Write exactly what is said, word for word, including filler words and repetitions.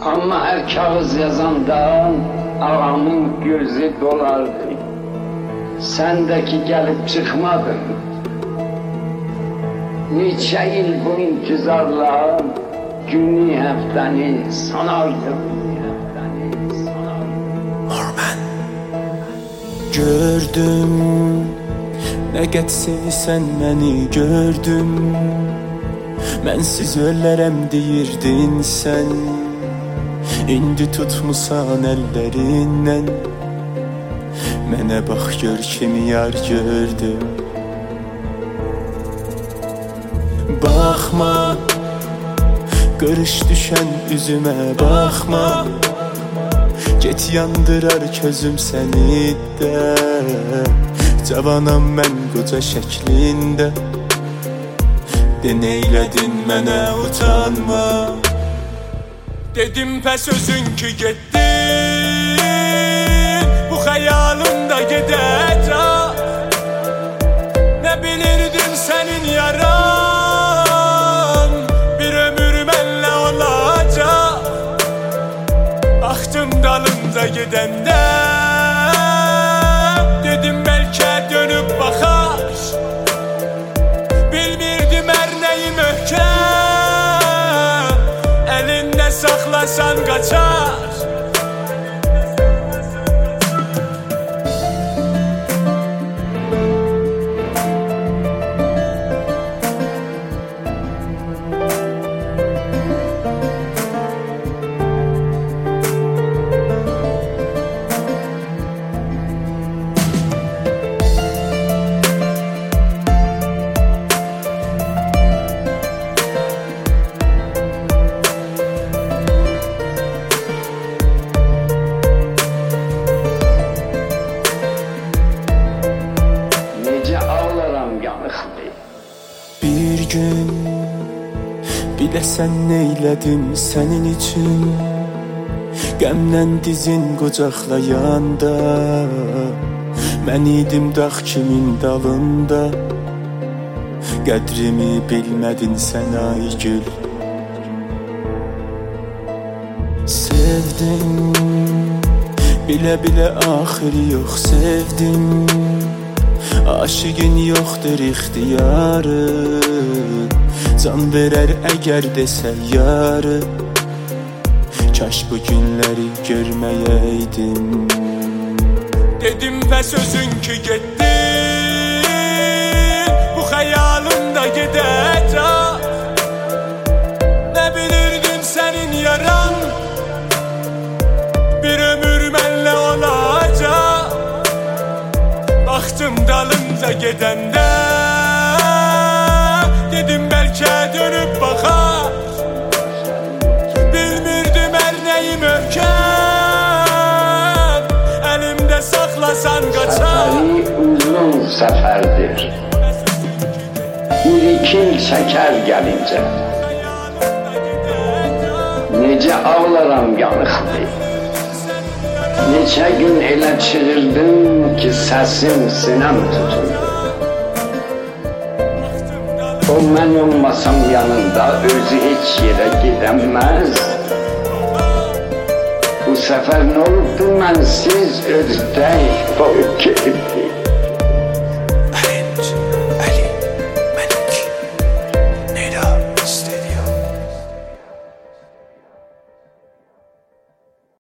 Amma hər kağız yazanda ağamın gözü dolardı. Səndəki gəlib çıxmadın. Neçə il bu intizarla günü həftəni sanardım. Norman. Gördüm, nə qəd sevsən məni gördüm. Mənsiz ölərəm deyirdin sən. İndi tutmusan əllərindən. Mənə bax gör kimi yar gördüm. Baxma, qırış düşən üzümə baxma. Get yandırar közüm səni də. Cavanam mən qoca şəklində. De neylədin mənə utanma. Dedim pəs özün ki getdin. Bu xəyalımda gedəcək. Nə bilirdim sənin yaran bir ömür mənlə olacaq. Baxdım dalınca gedəndə. Dedim bəlkə dönüb baxar. Bilmirdim hər nəyi möhkəm. Əlində saxlasan qaçar. Bir gün biləsən neylədim sənin üçün. Qəmlən dizin qucaqlayanda. Mən idim dağ kimin dalında. Qədrimi bilmədin sən ay gül. Sevdim, bilə-bilə axırı yox sevdim. Aşığın yoxdur ixtiyarı. Can verər əgər desə yarı. Kaş bu günləri görməyəydim. Dedim pəs özün ki getdin. Bu xəyalımda gedəcək. Nə bilirdim sənin yaran bir ömür mənlə olacaq. Baxdım dalınca gedəndə. Dedim bəlkə dönüb baxar. Bilmirdim hər nəyi möhkəm. Əlimdə saxlasan qaçar. Səfəri uzun səfərdir. Bir iki il çəkər gəlincə. Necə ağlaram yanıqdı. Neçə gün elə çığırdım ki səsim sinəm tutuldu. O mən olmasam yanında özü heç yerə gedəməz. Bu səfər nə olubdu mənsiz ördək boyub gedibdi.